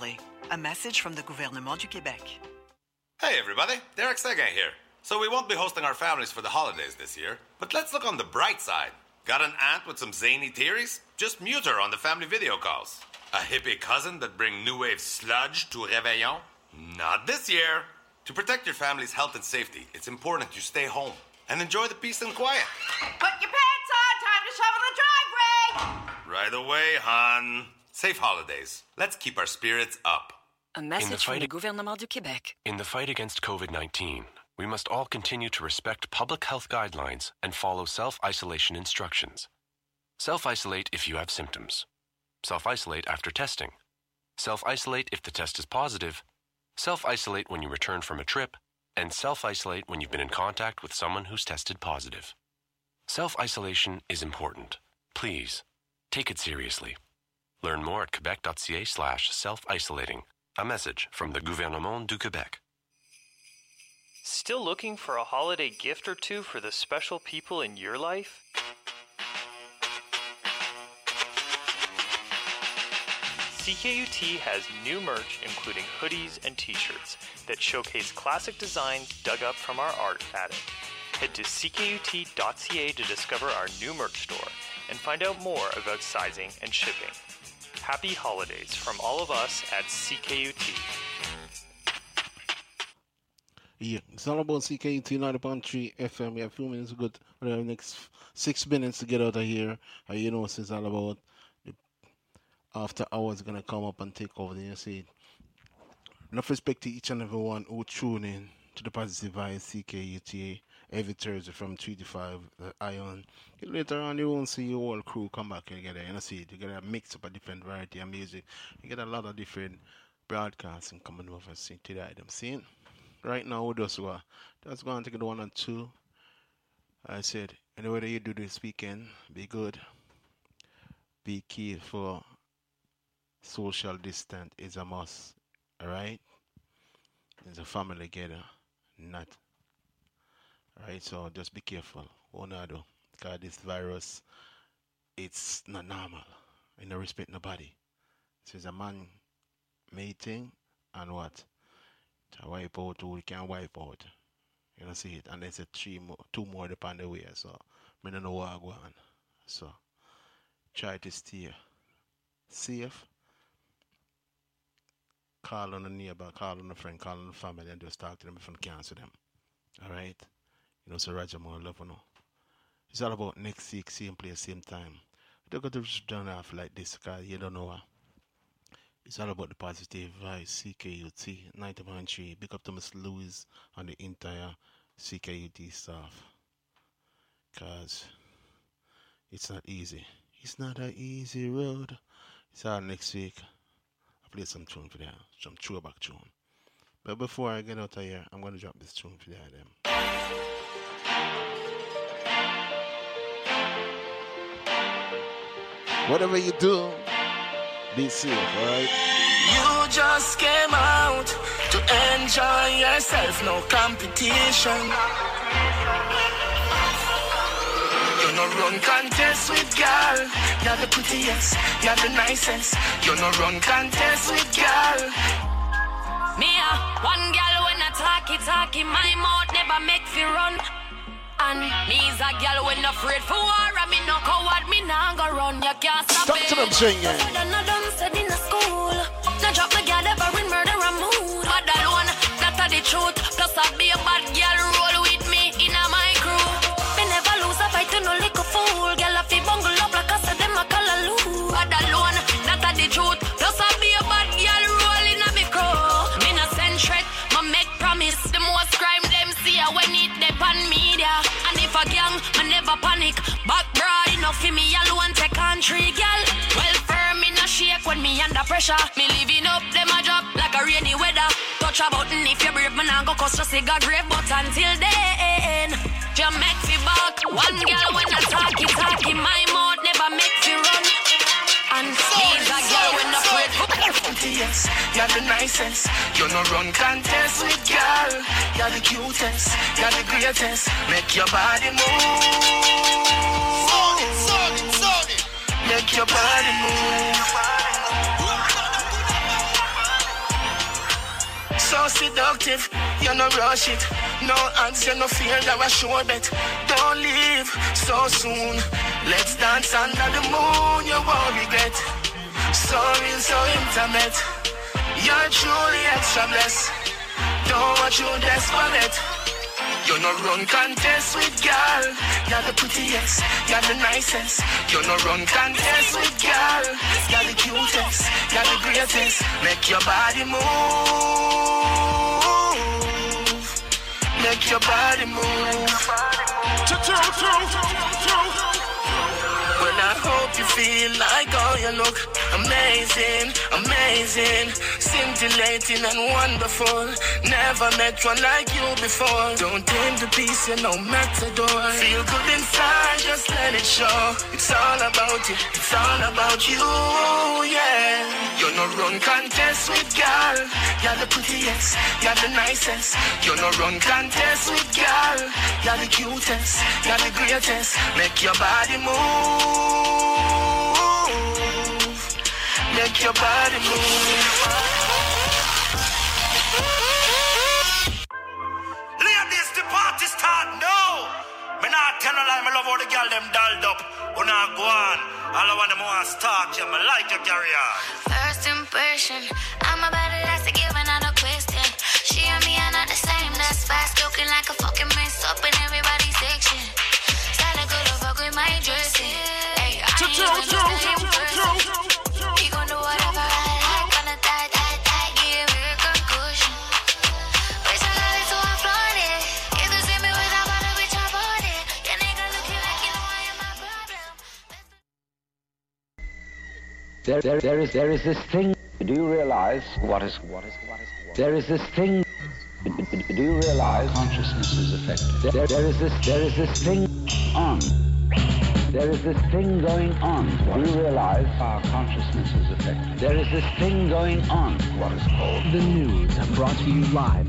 Speaker 4: A message from the Gouvernement du Québec.
Speaker 5: Hey everybody, Derek Seguin here. So we won't be hosting our families for the holidays this year, but let's look on the bright side. Got an aunt with some zany theories? Just mute her on the family video calls. A hippie cousin that bring new wave sludge to Réveillon? Not this year. To protect your family's health and safety, it's important you stay home and enjoy the peace and quiet.
Speaker 6: Put your pants on. Time to shovel the driveway.
Speaker 5: Right away, hon. Safe holidays. Let's keep our spirits up.
Speaker 16: A message from the Gouvernement du Québec.
Speaker 7: In the fight against COVID-19, we must all continue to respect public health guidelines and follow self-isolation instructions. Self-isolate if you have symptoms. Self-isolate after testing. Self-isolate if the test is positive. Self-isolate when you return from a trip. And self-isolate when you've been in contact with someone who's tested positive. Self-isolation is important. Please, take it seriously. Learn more at quebec.ca/self-isolating. A message from the Gouvernement du Québec.
Speaker 8: Still looking for a holiday gift or two for the special people in your life? CKUT has new merch including hoodies and t-shirts that showcase classic designs dug up from our art attic. Head to ckut.ca to discover our new merch store and find out more about sizing and shipping. Happy holidays from all of us at CKUT.
Speaker 2: Yeah, it's all about CKUT 90.3 FM. We have a few minutes to go. We have the next 6 minutes to get out of here. You know, it's all about the after hours going to come up and take over. You see, enough respect to each and every one who tune in to the Positive Vibes CKUT every Thursday from 3 to 5. Ion. Later on, you won't see your whole crew come back together. You know, see, you get a mix up a different variety of music. You get a lot of different broadcasting coming over. See, today, I'm seeing. Right now, we just going to take it 1 and 2. I said, anyway that you do this weekend, be good. Be careful. Social distance is a must. Alright? There's a family together. Not. Alright, so just be careful. What not do? Because this virus, it's not normal. You don't respect nobody. So it's a man mating and what? To wipe out who we can wipe out. You know, see it. And then say 2 more depend the way. So I don't know what I go on. So try to stay safe. Call on a neighbor, call on a friend, call on the family, and just talk to them if you can cancel them. Alright? You know, so Roger more love, you know. It's all about next week, same place, same time. You don't got to just done off like this because you don't know what. It's all about the Positive Vibes, CKUT 90.3. Big up to Miss Louise and the entire CKUT staff. Because it's not easy. It's not an easy road. It's all next week. I'll play some tune for them, some throwback tune. But before I get out of here, I'm going to drop this tune for them. Whatever you do, be safe, alright?
Speaker 14: You just came out to enjoy yourself, no competition. You no run contest with girl. You're the prettiest, you're the nicest. You no run contest with girl.
Speaker 13: Me one girl when I talkie, my mouth never make fi run. And me's a girl when afraid for war. I me no coward, me nah go run. You can't stop it.
Speaker 2: Talk to them singing.
Speaker 13: I done said in a school. Now drop my girl ever in murder and mood. But alone, that's the truth. Plus I be a bad girl, roll with me in a my crew. Me never lose a fight to no little fool. Girl I fi bungle up like I said them a call a loo. But alone, that's the truth. Plus I be a bad girl, roll in a me crew. Me no send threat, ma make promise. The most crime them see when it depend media. And if a gang, I never panic. Back broad enough for me alone take country, girl. Well firm in a shake when me under pressure. Me living up, them a drop like a rainy weather. Touch a button if you brave, me nah go cause just a grave. But until then, you make me back. One girl when I talkie, my mouth never make me run. And he's a girl when I afraid.
Speaker 14: Yes, you're the nicest. You no run contest with girl. You're the cutest, you're the greatest. Make your body move. Make your body move. so seductive. You no rush it. No odds, you no fear, that was sure bet. Don't leave so soon. Let's dance under the moon, you won't regret. So real, so intimate. You're truly extra blessed. Don't want you desperate. You no run contest with girl. You're the prettiest, you're the nicest. You no run contest with girl. You're the cutest, you're the greatest. Make your body move. Make your body move. Well, I hope you feel like how you look. Amazing, amazing, scintillating and wonderful. Never met one like you before. Don't aim the piece, you know, matador. Feel good inside, just let it show. It's all about you, it's all about you, yeah. You no run contest with girl. You're the prettiest, you're the nicest. You no run contest with girl. You're the cutest, you're the greatest. Make your body move. Make your body move.
Speaker 17: Ladies, the party start now. Me not tell no lie, me love all the girl them dolled up. Who not go on. All I want them want to stalk you, me like your carry on.
Speaker 13: First impression, I'm about to ask to give another question. She and me are not the same, that's fast, looking like a fucking mess up in everybody's section. Style good to fuck with my dressing. Hey, I ain't even the same person. We gon' do whatever I like, gonna die, give me a concussion. Wish I got it so I flaunt it. If you see me without bother, bitch, I bought it. Your nigga looking like you know I am my problem.
Speaker 18: There is this thing. Do you realize what is? There is this thing. Do you realize consciousness is affected? There is this thing on. There is this thing going on. Do you realize our consciousness is affected? There is this thing going on. What is called the news, brought to you live.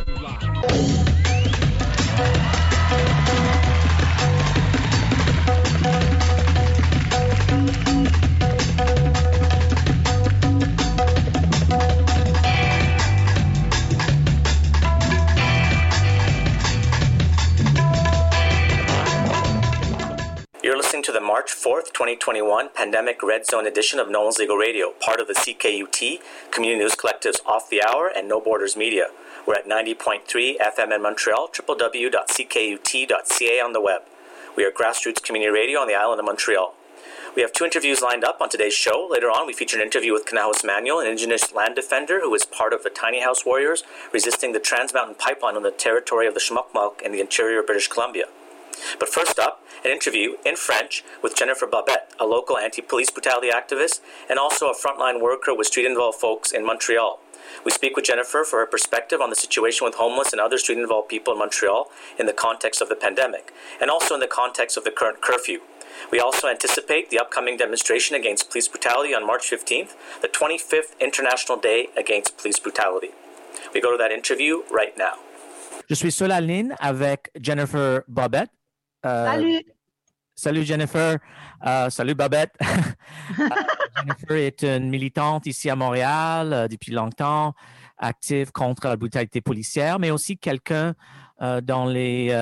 Speaker 19: You're listening to the March 4th, 2021 Pandemic Red Zone edition of Nolan's Legal Radio, part of the CKUT, Community News Collective's Off the Hour and No Borders Media. We're at 90.3 FM in Montreal, www.ckut.ca on the web. We are grassroots community radio on the island of Montreal. We have two interviews lined up on today's show. Later on, we feature an interview with Kanahus Manuel, an Indigenous land defender who is part of the Tiny House Warriors resisting the Trans Mountain Pipeline on the territory of the Shmukmuk in the interior of British Columbia. But first up, an interview in French with Jennifer Babette, a local anti-police brutality activist and also a frontline worker with street-involved folks in Montreal. We speak with Jennifer for her perspective on the situation with homeless and other street-involved people in Montreal in the context of the pandemic, and also in the context of the current curfew. We also anticipate the upcoming demonstration against police brutality on March 15th, the 25th International Day Against Police Brutality. We go to that interview right now.
Speaker 20: Je suis sur la ligne avec Jennifer Babette.
Speaker 21: Salut.
Speaker 20: Salut Jennifer. Salut Babette. Jennifer est une militante ici à Montréal depuis longtemps, active contre la brutalité policière, mais aussi quelqu'un dans les